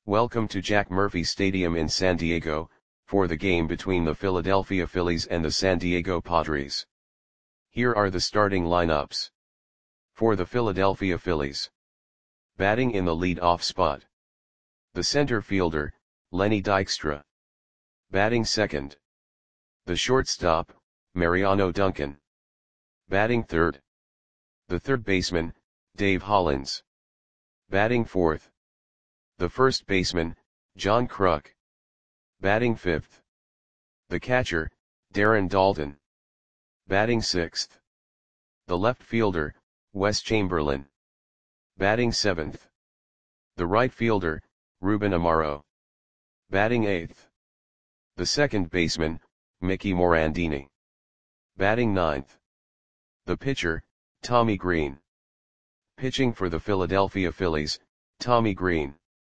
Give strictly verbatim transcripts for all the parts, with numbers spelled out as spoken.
Welcome to Jack Murphy Stadium in San Diego, for the game between the Philadelphia Phillies and the San Diego Padres. Here are the starting lineups. For the Philadelphia Phillies. Batting in the lead-off spot. The center fielder, Lenny Dykstra. Batting second. The shortstop, Mariano Duncan. Batting third. The third baseman, Dave Hollins. Batting fourth. The first baseman, John Kruk. Batting fifth. The catcher, Darren Daulton. Batting sixth. The left fielder, Wes Chamberlain. Batting seventh. The right fielder, Ruben Amaro. Batting eighth. The second baseman, Mickey Morandini. Batting ninth. The pitcher, Tommy Green. Pitching for the Philadelphia Phillies, Tommy Green.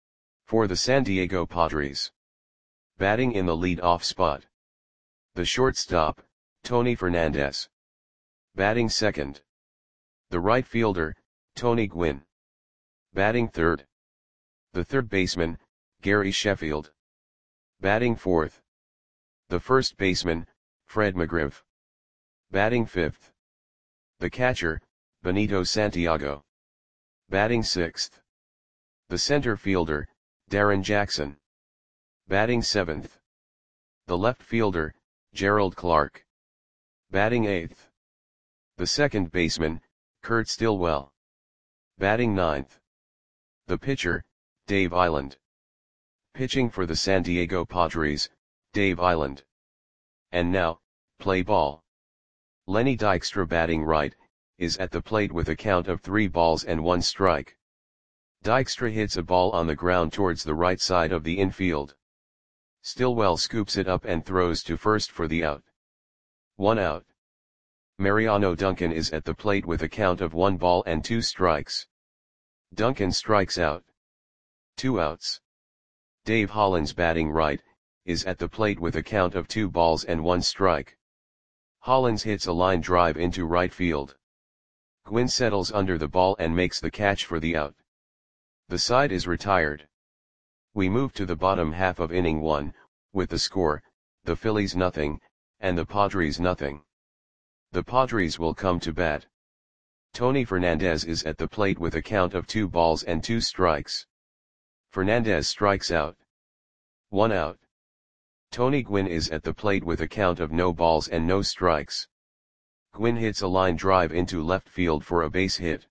For the San Diego Padres. Batting in the lead-off spot. The shortstop, Tony Fernandez. Batting second. The right fielder, Tony Gwynn. Batting third. The third baseman, Gary Sheffield. Batting fourth. The first baseman, Fred McGriff. Batting fifth. The catcher, Benito Santiago. Batting sixth. The center fielder, Darren Jackson. Batting seventh. The left fielder, Gerald Clark. Batting eighth. The second baseman, Kurt Stillwell. Batting ninth. The pitcher, Dave Eiland. Pitching for the San Diego Padres, Dave Eiland. And now, play ball. Lenny Dykstra batting right, is at the plate with a count of three balls and one strike. Dykstra hits a ball on the ground towards the right side of the infield. Stillwell scoops it up and throws to first for the out. One out. Mariano Duncan is at the plate with a count of one ball and two strikes. Duncan strikes out. Two outs. Dave Hollins batting right, is at the plate with a count of two balls and one strike. Hollins hits a line drive into right field. Gwynn settles under the ball and makes the catch for the out. The side is retired. We move to the bottom half of inning one, with the score, the Phillies nothing, and the Padres nothing. The Padres will come to bat. Tony Fernandez is at the plate with a count of two balls and two strikes. Fernandez strikes out. One out. Tony Gwynn is at the plate with a count of no balls and no strikes. Gwynn hits a line drive into left field for a base hit.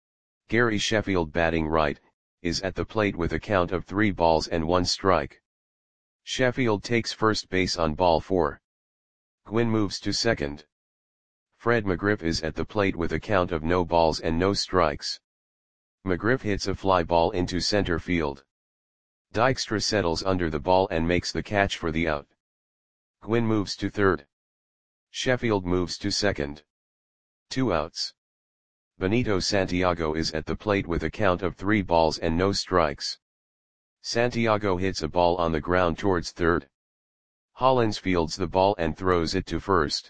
Gary Sheffield batting right, is at the plate with a count of three balls and one strike. Sheffield takes first base on ball four. Gwynn moves to second. Fred McGriff is at the plate with a count of no balls and no strikes. McGriff hits a fly ball into center field. Dykstra settles under the ball and makes the catch for the out. Gwynn moves to third. Sheffield moves to second. Two outs. Benito Santiago is at the plate with a count of three balls and no strikes. Santiago hits a ball on the ground towards third. Hollins fields the ball and throws it to first.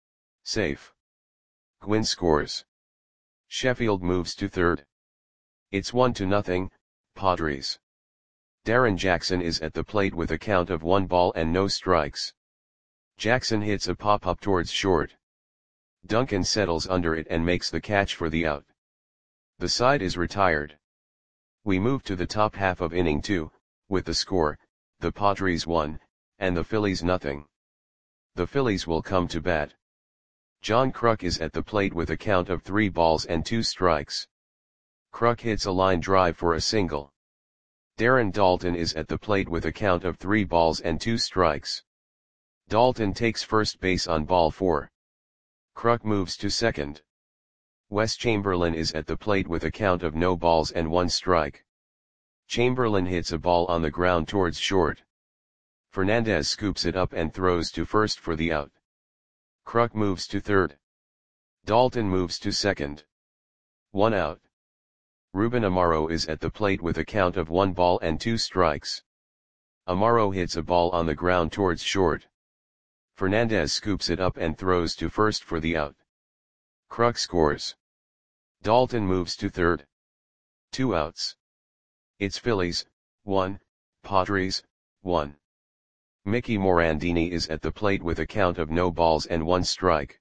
Safe. Gwynn scores. Sheffield moves to third. It's one to nothing, Padres. Darren Jackson is at the plate with a count of one ball and no strikes. Jackson hits a pop-up towards short. Duncan settles under it and makes the catch for the out. The side is retired. We move to the top half of inning two, with the score, the Padres one, and the Phillies nothing. The Phillies will come to bat. John Kruk is at the plate with a count of three balls and two strikes. Kruk hits a line drive for a single. Darren Daulton is at the plate with a count of three balls and two strikes. Daulton takes first base on ball four. Kruk moves to second. Wes Chamberlain is at the plate with a count of no balls and one strike. Chamberlain hits a ball on the ground towards short. Fernandez scoops it up and throws to first for the out. Kruk moves to third. Daulton moves to second. One out. Ruben Amaro is at the plate with a count of one ball and two strikes. Amaro hits a ball on the ground towards short. Fernandez scoops it up and throws to first for the out. Kruk scores. Daulton moves to third. Two outs. It's Phillies, one, Padres, one. Mickey Morandini is at the plate with a count of no balls and one strike.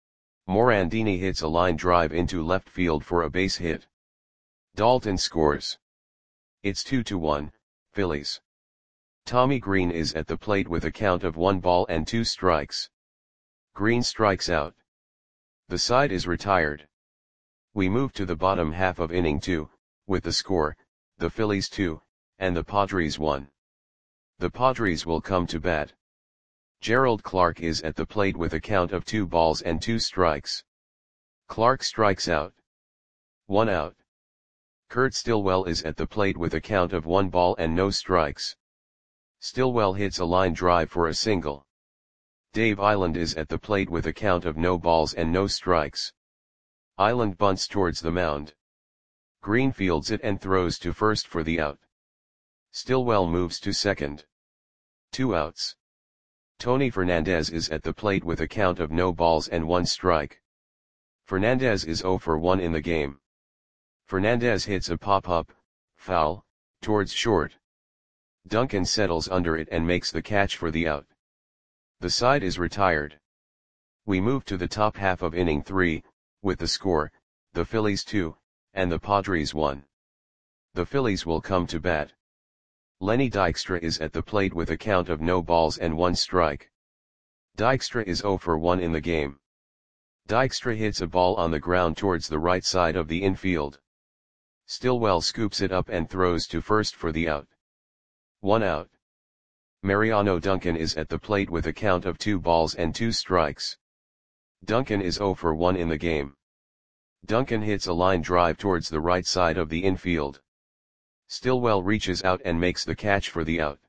Morandini hits a line drive into left field for a base hit. Dalton scores. It's two to one, Phillies. Tommy Green is at the plate with a count of one ball and two strikes. Green strikes out. The side is retired. We move to the bottom half of inning two, with the score, the Phillies two, and the Padres one. The Padres will come to bat. Gerald Clark is at the plate with a count of two balls and two strikes. Clark strikes out. One out. Kurt Stillwell is at the plate with a count of one ball and no strikes. Stillwell hits a line drive for a single. Dave Island is at the plate with a count of no balls and no strikes. Island bunts towards the mound. Green fields it and throws to first for the out. Stillwell moves to second. Two outs. Tony Fernandez is at the plate with a count of no balls and one strike. Fernandez is zero for one in the game. Fernandez hits a pop-up, foul, towards short. Duncan settles under it and makes the catch for the out. The side is retired. We move to the top half of inning three, with the score, the Phillies two, and the Padres one. The Phillies will come to bat. Lenny Dykstra is at the plate with a count of no balls and one strike. Dykstra is zero for one in the game. Dykstra hits a ball on the ground towards the right side of the infield. Stillwell scoops it up and throws to first for the out. One out. Mariano Duncan is at the plate with a count of two balls and two strikes. Duncan is zero for one in the game. Duncan hits a line drive towards the right side of the infield. Stillwell reaches out and makes the catch for the out.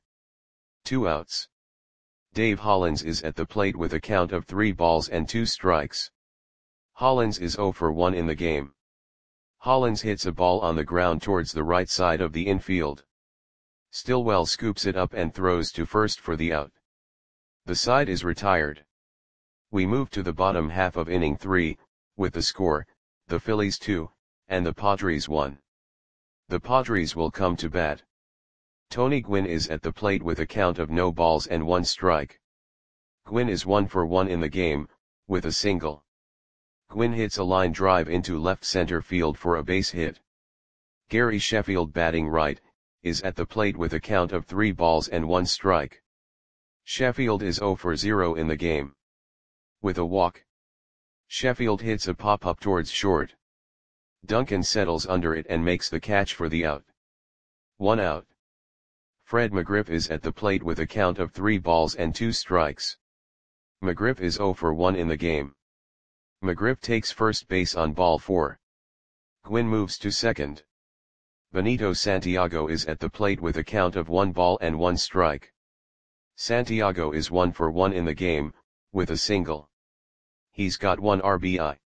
Two outs. Dave Hollins is at the plate with a count of three balls and two strikes. Hollins is zero for one in the game. Hollins hits a ball on the ground towards the right side of the infield. Stillwell scoops it up and throws to first for the out. The side is retired. We move to the bottom half of inning three, with the score, the Phillies two, and the Padres one. The Padres will come to bat. Tony Gwynn is at the plate with a count of no balls and one strike. Gwynn is one for one in the game, with a single. Gwynn hits a line drive into left center field for a base hit. Gary Sheffield, batting right, is at the plate with a count of three balls and one strike. Sheffield is zero for zero in the game. With a walk. Sheffield hits a pop-up towards short. Duncan settles under it and makes the catch for the out. One out. Fred McGriff is at the plate with a count of three balls and two strikes. McGriff is zero for one in the game. McGriff takes first base on ball four. Gwynn moves to second. Benito Santiago is at the plate with a count of one ball and one strike. Santiago is one for one in the game, with a single. He's got one R B I.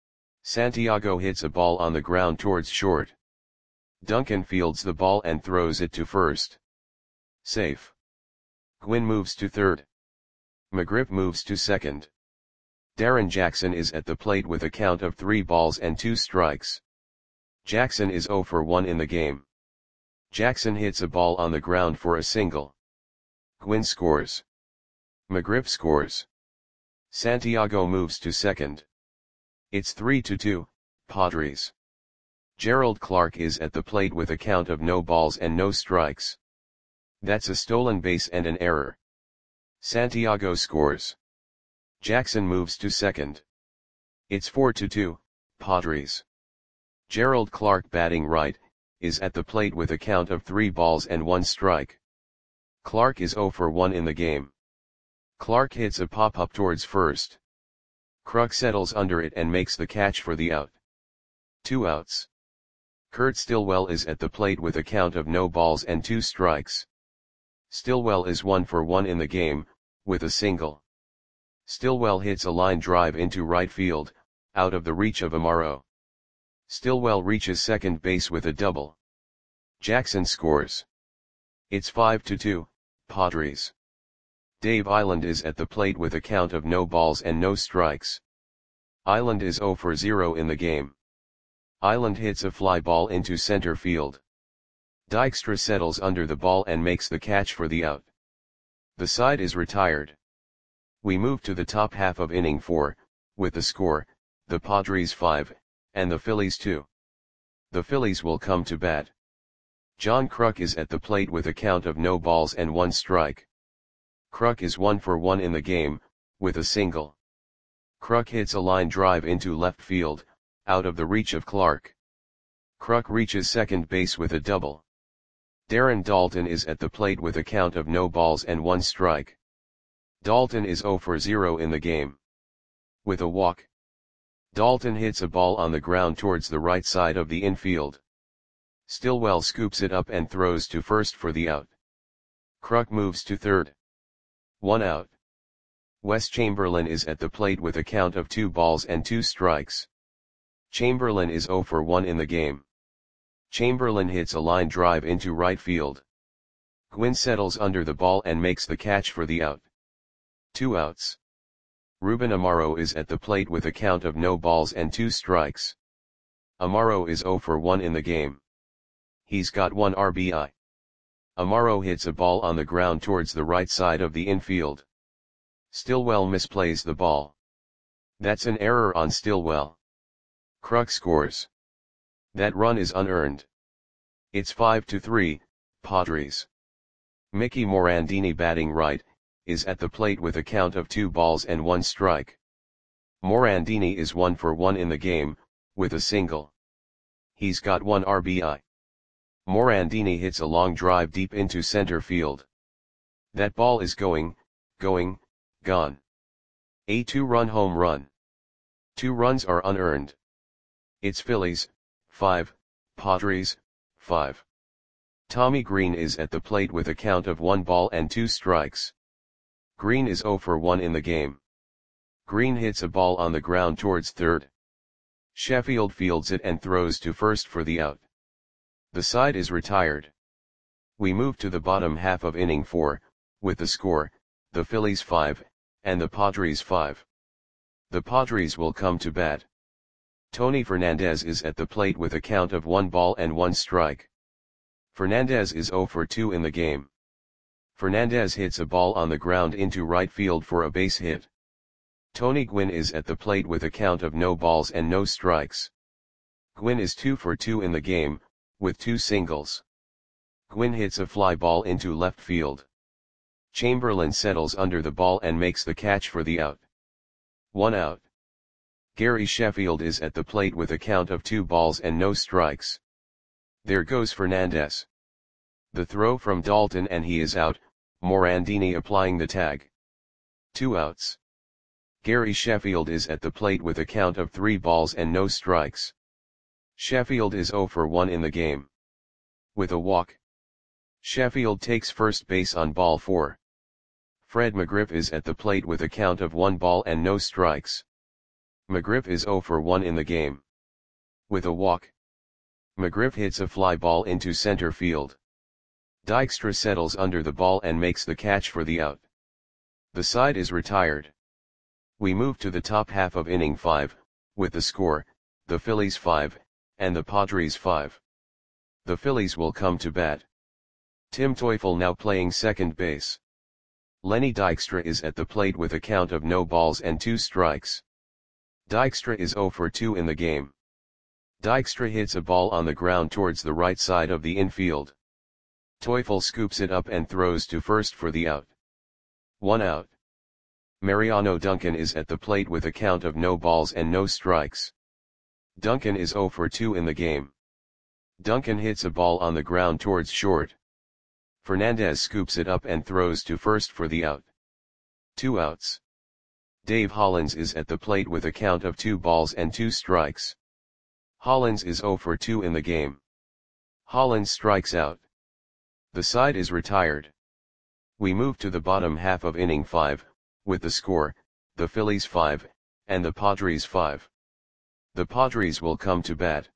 Santiago hits a ball on the ground towards short. Duncan fields the ball and throws it to first. Safe. Gwynn moves to third. McGriff moves to second. Darren Jackson is at the plate with a count of three balls and two strikes. Jackson is zero for one in the game. Jackson hits a ball on the ground for a single. Gwynn scores. McGriff scores. Santiago moves to second. It's three to two, Padres. Gerald Clark is at the plate with a count of no balls and no strikes. That's a stolen base and an error. Santiago scores. Jackson moves to second. It's four to two, Padres. Gerald Clark, batting right, is at the plate with a count of three balls and one strike. Clark is zero for one in the game. Clark hits a pop-up towards first. Kruk settles under it and makes the catch for the out. Two outs. Kurt Stillwell is at the plate with a count of no balls and two strikes. Stillwell is one for one in the game, with a single. Stillwell hits a line drive into right field, out of the reach of Amaro. Stillwell reaches second base with a double. Jackson scores. It's five to two, Padres. Dave Island is at the plate with a count of no balls and no strikes. Island is zero for zero in the game. Island hits a fly ball into center field. Dykstra settles under the ball and makes the catch for the out. The side is retired. We move to the top half of inning four, with the score, the Padres five, and the Phillies two. The Phillies will come to bat. John Kruk is at the plate with a count of no balls and one strike. Kruk is one for one in the game, with a single. Kruk hits a line drive into left field, out of the reach of Clark. Kruk reaches second base with a double. Darren Daulton is at the plate with a count of no balls and one strike. Daulton is zero for zero in the game. With a walk, Daulton hits a ball on the ground towards the right side of the infield. Stillwell scoops it up and throws to first for the out. Kruk moves to third. One out. Wes Chamberlain is at the plate with a count of two balls and two strikes. Chamberlain is zero for one in the game. Chamberlain hits a line drive into right field. Gwynn settles under the ball and makes the catch for the out. Two outs. Ruben Amaro is at the plate with a count of no balls and two strikes. Amaro is zero for one in the game. He's got one R B I. Amaro hits a ball on the ground towards the right side of the infield. Stillwell misplays the ball. That's an error on Stillwell. Kruk scores. That run is unearned. It's five to three, Padres. Mickey Morandini, batting right, is at the plate with a count of two balls and one strike. Morandini is one for one in the game, with a single. He's got one R B I. Morandini hits a long drive deep into center field. That ball is going, going, gone. A two-run home run. Two runs are unearned. It's Phillies, five, Padres, five. Tommy Green is at the plate with a count of one ball and two strikes. Green is zero for one in the game. Green hits a ball on the ground towards third. Sheffield fields it and throws to first for the out. The side is retired. We move to the bottom half of inning four, with the score, the Phillies five, and the Padres five. The Padres will come to bat. Tony Fernandez is at the plate with a count of one ball and one strike. Fernandez is zero for two in the game. Fernandez hits a ball on the ground into right field for a base hit. Tony Gwynn is at the plate with a count of no balls and no strikes. Gwynn is two for two in the game, with two singles. Gwynn hits a fly ball into left field. Chamberlain settles under the ball and makes the catch for the out. One out. Gary Sheffield is at the plate with a count of two balls and no strikes. There goes Fernandez. The throw from Daulton and he is out, Morandini applying the tag. Two outs. Gary Sheffield is at the plate with a count of three balls and no strikes. Sheffield is zero for one in the game. With a walk, Sheffield takes first base on ball four. Fred McGriff is at the plate with a count of one ball and no strikes. McGriff is zero for one in the game. With a walk, McGriff hits a fly ball into center field. Dykstra settles under the ball and makes the catch for the out. The side is retired. We move to the top half of inning five, with the score, the Phillies five, and the Padres five. The Phillies will come to bat. Tim Teufel now playing second base. Lenny Dykstra is at the plate with a count of no balls and two strikes. Dykstra is zero for two in the game. Dykstra hits a ball on the ground towards the right side of the infield. Teufel scoops it up and throws to first for the out. One out. Mariano Duncan is at the plate with a count of no balls and no strikes. Duncan is zero for two in the game. Duncan hits a ball on the ground towards short. Fernandez scoops it up and throws to first for the out. Two outs. Dave Hollins is at the plate with a count of two balls and two strikes. Hollins is zero for two in the game. Hollins strikes out. The side is retired. We move to the bottom half of inning five, with the score, the Phillies five, and the Padres five. The Padres will come to bat.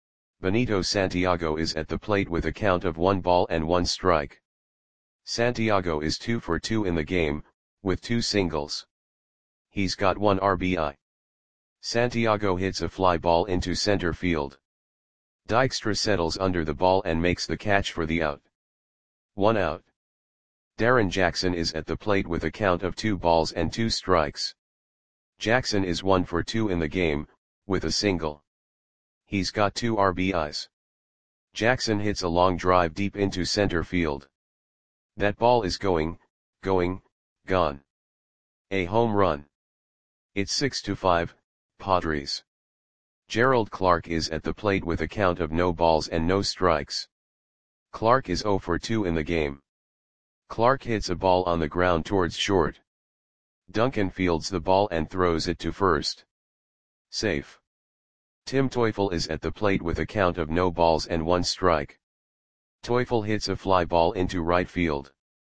Benito Santiago is at the plate with a count of one ball and one strike. Santiago is two for two in the game, with two singles. He's got one R B I. Santiago hits a fly ball into center field. Dykstra settles under the ball and makes the catch for the out. One out. Darren Jackson is at the plate with a count of two balls and two strikes. Jackson is one for two in the game, with a single. He's got two R B Is. Jackson hits a long drive deep into center field. That ball is going, going, gone. A home run. It's six to five, Padres. Gerald Clark is at the plate with a count of no balls and no strikes. Clark is zero for two in the game. Clark hits a ball on the ground towards short. Duncan fields the ball and throws it to first. Safe. Tim Teufel is at the plate with a count of no balls and one strike. Teufel hits a fly ball into right field.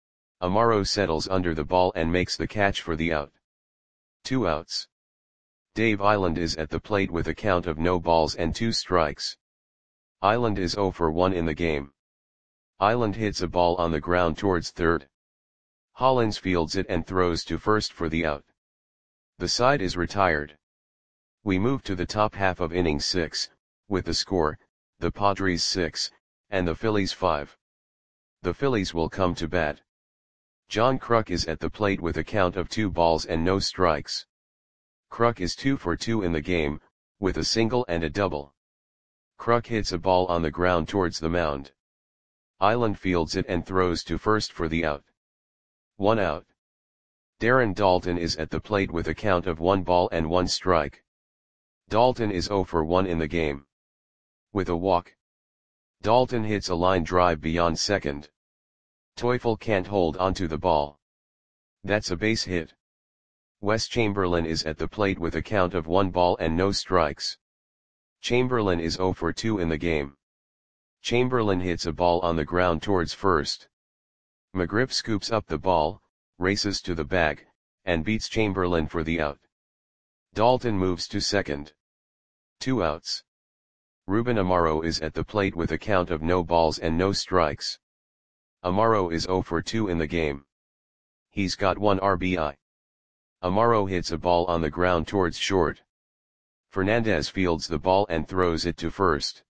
Amaro settles under the ball and makes the catch for the out. Two outs. Dave Island is at the plate with a count of no balls and two strikes. Island is zero for one in the game. Island hits a ball on the ground towards third. Hollins fields it and throws to first for the out. The side is retired. We move to the top half of inning six, with the score, the Padres six, and the Phillies five. The Phillies will come to bat. John Kruk is at the plate with a count of two balls and no strikes. Kruk is two for two in the game, with a single and a double. Kruk hits a ball on the ground towards the mound. Island fields it and throws to first for the out. One out. Darren Daulton is at the plate with a count of one ball and one strike. Daulton is zero for one in the game. With a walk. Daulton hits a line drive beyond second. Teufel can't hold onto the ball. That's a base hit. Wes Chamberlain is at the plate with a count of one ball and no strikes. Chamberlain is zero for two in the game. Chamberlain hits a ball on the ground towards first. McGriff scoops up the ball, races to the bag, and beats Chamberlain for the out. Daulton moves to second. Two outs. Ruben Amaro is at the plate with a count of no balls and no strikes. Amaro is zero for two in the game. He's got one R B I. Amaro hits a ball on the ground towards short. Fernandez fields the ball and throws it to first.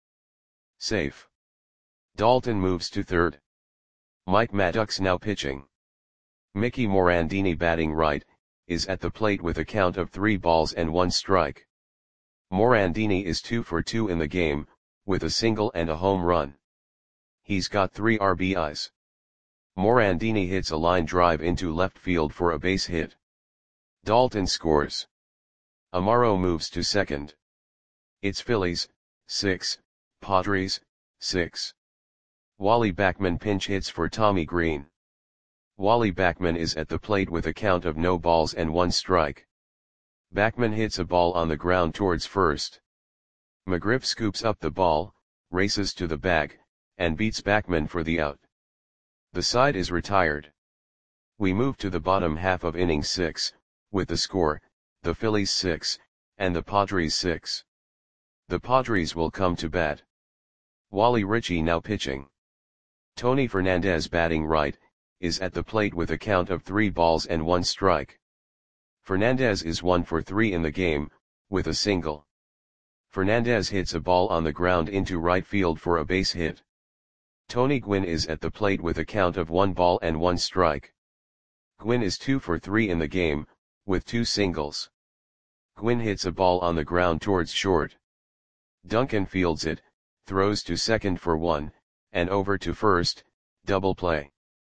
Safe. Daulton moves to third. Mike Maddox now pitching. Mickey Morandini batting right, is at the plate with a count of three balls and one strike. Morandini is two for two in the game, with a single and a home run. He's got three R B Is. Morandini hits a line drive into left field for a base hit. Daulton scores. Amaro moves to second. It's Phillies, six, Padres, six. Wally Backman pinch hits for Tommy Green. Wally Backman is at the plate with a count of no balls and one strike. Backman hits a ball on the ground towards first. McGriff scoops up the ball, races to the bag, and beats Backman for the out. The side is retired. We move to the bottom half of inning six, with the score, the Phillies six, and the Padres six. The Padres will come to bat. Wally Ritchie now pitching. Tony Fernandez batting right, is at the plate with a count of three balls and one strike. Fernandez is one for three in the game, with a single. Fernandez hits a ball on the ground into right field for a base hit. Tony Gwynn is at the plate with a count of one ball and one strike. Gwynn is two for three in the game, with two singles. Gwynn hits a ball on the ground towards short. Duncan fields it, throws to second for one, and over to first, double play.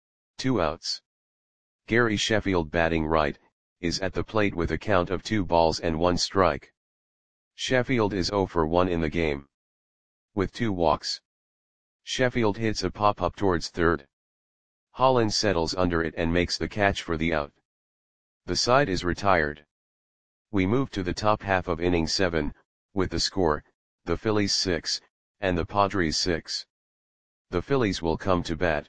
Two outs. Gary Sheffield batting right, is at the plate with a count of two balls and one strike. Sheffield is zero for one in the game. With two walks. Sheffield hits a pop-up towards third. Hollins settles under it and makes the catch for the out. The side is retired. We move to the top half of inning seven, with the score, the Phillies six, and the Padres six. The Phillies will come to bat.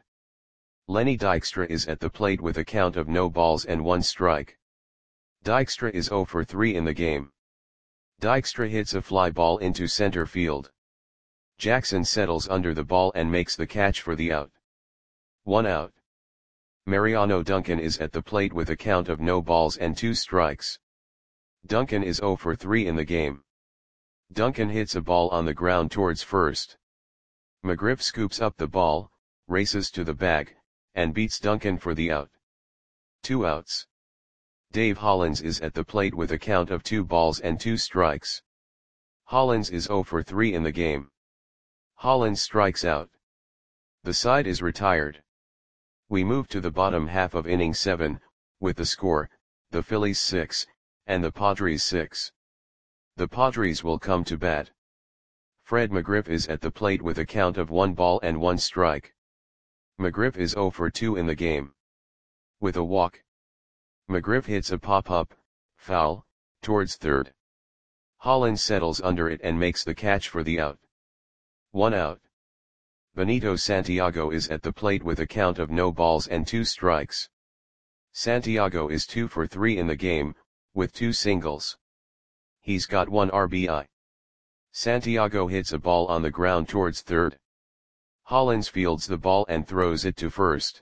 Lenny Dykstra is at the plate with a count of no balls and one strike. Dykstra is zero for three in the game. Dykstra hits a fly ball into center field. Jackson settles under the ball and makes the catch for the out. One out. Mariano Duncan is at the plate with a count of no balls and two strikes. Duncan is zero for three in the game. Duncan hits a ball on the ground towards first. McGriff scoops up the ball, races to the bag, and beats Duncan for the out. Two outs. Dave Hollins is at the plate with a count of two balls and two strikes. Hollins is oh for three in the game. Hollins strikes out. The side is retired. We move to the bottom half of inning seven, with the score, the Phillies six, and the Padres six. The Padres will come to bat. Fred McGriff is at the plate with a count of one ball and one strike. McGriff is oh for two in the game. With a walk. McGriff hits a pop-up, foul, towards third. Hollins settles under it and makes the catch for the out. One out. Benito Santiago is at the plate with a count of no balls and two strikes. Santiago is two for three in the game, with two singles. He's got one R B I. Santiago hits a ball on the ground towards third. Hollins fields the ball and throws it to first.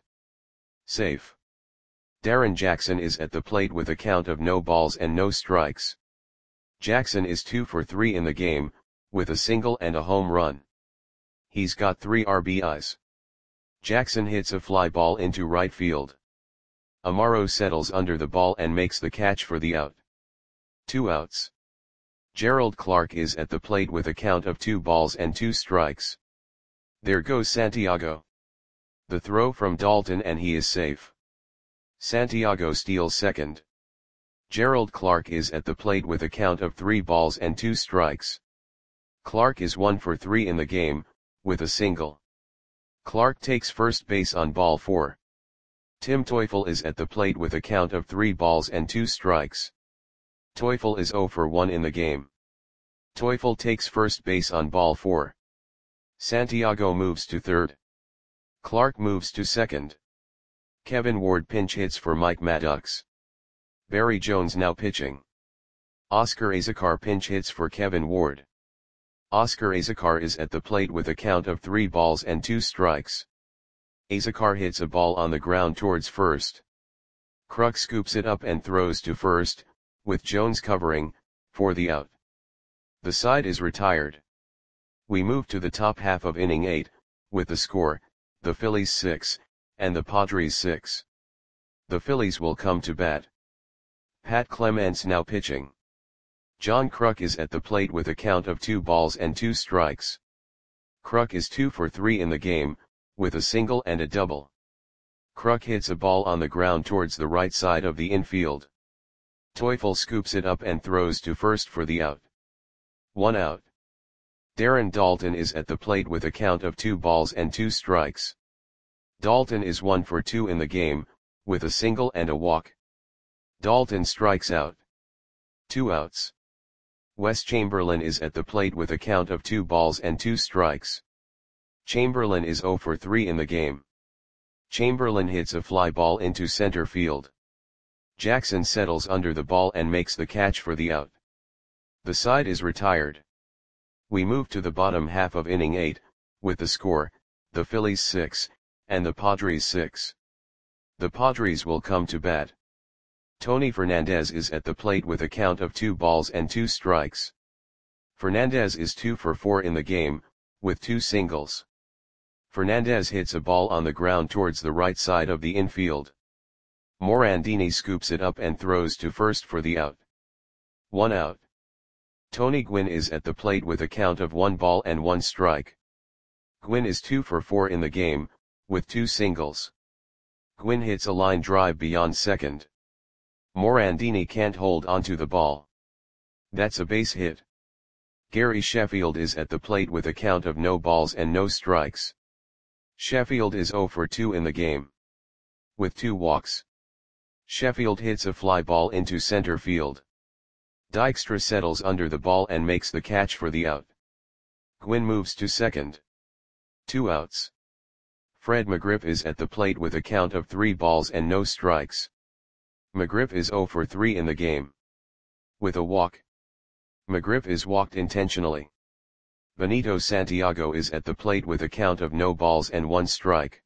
Safe. Darren Jackson is at the plate with a count of no balls and no strikes. Jackson is two for three in the game, with a single and a home run. He's got three R B Is. Jackson hits a fly ball into right field. Amaro settles under the ball and makes the catch for the out. Two outs. Gerald Clark is at the plate with a count of two balls and two strikes. There goes Santiago. The throw from Dalton and he is safe. Santiago steals second. Gerald Clark is at the plate with a count of three balls and two strikes. Clark is one for three in the game, with a single. Clark takes first base on ball four. Tim Teufel is at the plate with a count of three balls and two strikes. Teufel is oh for one in the game. Teufel takes first base on ball four. Santiago moves to third. Clark moves to second. Kevin Ward pinch hits for Mike Maddox. Barry Jones now pitching. Oscar Azocar pinch hits for Kevin Ward. Oscar Azocar is at the plate with a count of three balls and two strikes. Azocar hits a ball on the ground towards first. Kruk scoops it up and throws to first, with Jones covering, for the out. The side is retired. We move to the top half of inning eight, with the score, the Phillies six, and the Padres six. The Phillies will come to bat. Pat Clements now pitching. John Kruk is at the plate with a count of two balls and two strikes. Kruk is two for three in the game, with a single and a double. Kruk hits a ball on the ground towards the right side of the infield. Teufel scoops it up and throws to first for the out. One out. Darren Dalton is at the plate with a count of two balls and two strikes. Dalton is one for two in the game, with a single and a walk. Dalton strikes out. Two outs. Wes Chamberlain is at the plate with a count of two balls and two strikes. Chamberlain is oh for three in the game. Chamberlain hits a fly ball into center field. Jackson settles under the ball and makes the catch for the out. The side is retired. We move to the bottom half of inning eight, with the score, the Phillies six, and the Padres six. The Padres will come to bat. Tony Fernandez is at the plate with a count of two balls and two strikes. Fernandez is two for four in the game, with two singles. Fernandez hits a ball on the ground towards the right side of the infield. Morandini scoops it up and throws to first for the out. One out. Tony Gwynn is at the plate with a count of one ball and one strike. Gwynn is two for four in the game, with two singles. Gwynn hits a line drive beyond second. Morandini can't hold onto the ball. That's a base hit. Gary Sheffield is at the plate with a count of no balls and no strikes. Sheffield is oh for two in the game. With two walks. Sheffield hits a fly ball into center field. Dykstra settles under the ball and makes the catch for the out. Gwynn moves to second. Two outs. Fred McGriff is at the plate with a count of three balls and no strikes. McGriff is oh for three in the game. With a walk. McGriff is walked intentionally. Benito Santiago is at the plate with a count of no balls and one strike.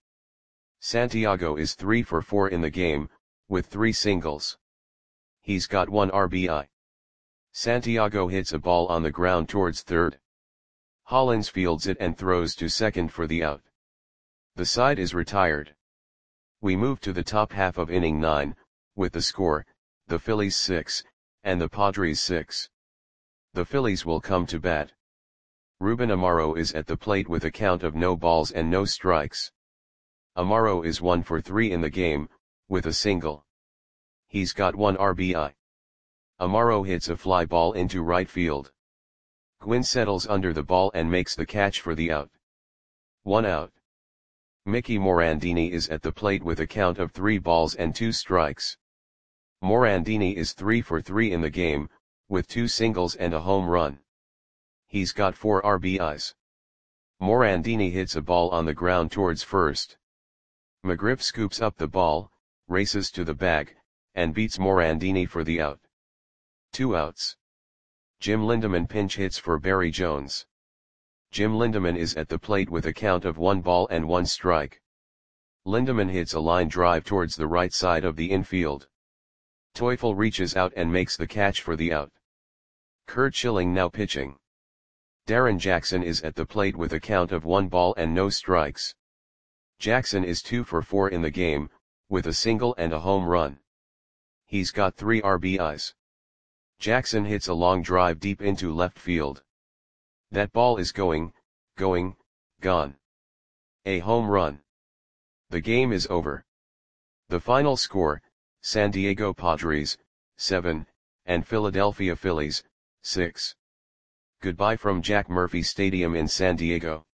Santiago is three for four in the game, with three singles. He's got one R B I. Santiago hits a ball on the ground towards third. Hollins fields it and throws to second for the out. The side is retired. We move to the top half of inning nine, with the score, the Phillies six, and the Padres six. The Phillies will come to bat. Ruben Amaro is at the plate with a count of no balls and no strikes. Amaro is one for three in the game, with a single. He's got one R B I. Amaro hits a fly ball into right field. Gwynn settles under the ball and makes the catch for the out. One out. Mickey Morandini is at the plate with a count of three balls and two strikes. Morandini is three for three in the game, with two singles and a home run. He's got four R B Is. Morandini hits a ball on the ground towards first. McGriff scoops up the ball, races to the bag, and beats Morandini for the out. Two outs. Jim Lindemann pinch hits for Barry Jones. Jim Lindemann is at the plate with a count of one ball and one strike. Lindemann hits a line drive towards the right side of the infield. Teufel reaches out and makes the catch for the out. Curt Schilling now pitching. Darren Jackson is at the plate with a count of one ball and no strikes. Jackson is two for four in the game, with a single and a home run. He's got three R B Is. Jackson hits a long drive deep into left field. That ball is going, going, gone. A home run. The game is over. The final score, San Diego Padres, seven, and Philadelphia Phillies, six. Goodbye from Jack Murphy Stadium in San Diego.